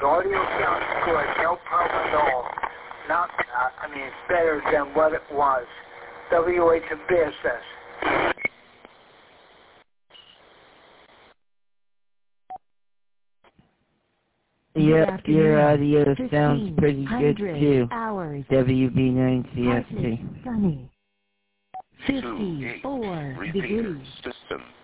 The audio sounds good, no problem at all. It's better than what it was. WH and Business. Yep, your audio sounds pretty good too. WB9CST. Sunny. 54 degrees. System.